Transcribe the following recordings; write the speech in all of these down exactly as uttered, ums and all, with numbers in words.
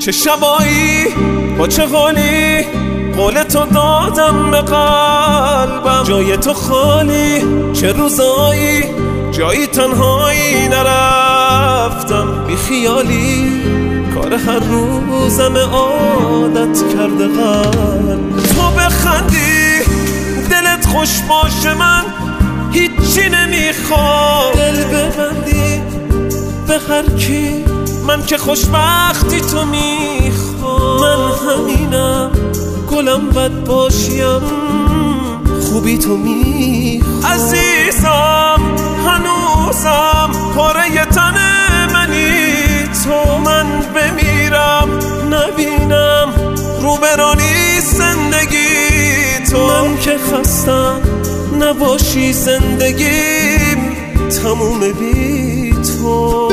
چه شبایی با چه حالی قول تو دادم به قلبم، جای تو خالی چه روزایی جایی تنهایی نرفتم، بی خیالی کار هر روزم عادت کرده قلب. تو بخندی دلت خوش باشه من هیچی نمیخوام، دل ببندی به هر کی من که خوشبختی تو میخوام. من همینم گلم بد باشیم خوبی تو میخوام. عزیزم هنوزم پاره تن منی تو، من بمیرم نبینم رو برانی زندگی تو. من که خستم نباشی زندگیم تموم بی تو.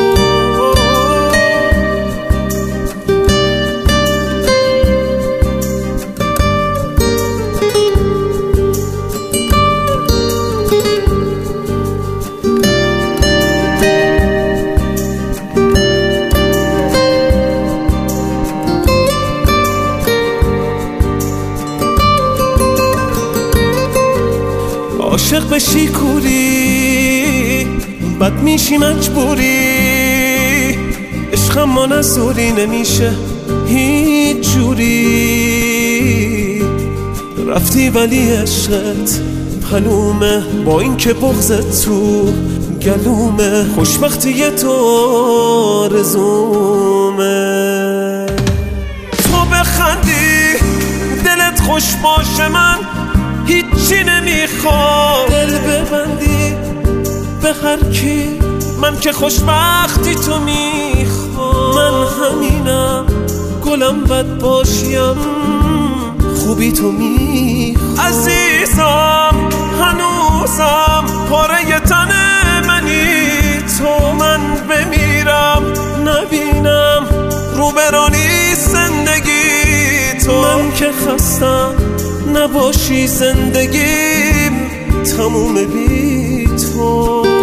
عاشق بشی کوری بد میشی مجبوری، عشق ما نزوری نمیشه هیچ جوری. رفتی ولی عشقت پلومه با این که بغضت تو گلومه، خوشبختی تو آرزومه. تو بخندی دلت خوش باشه من هیچی نمیخوام، دل ببندی به هر کی من که خوشبختی تو میخوام. من همینم گلم بد باشیم خوبی تو میخوام. عزیزم هنوزم پاره تن منی تو، من بمیرم نبینم رو برانی زندگی تو. من که خستم نباشی زندگیم تموم بی تو.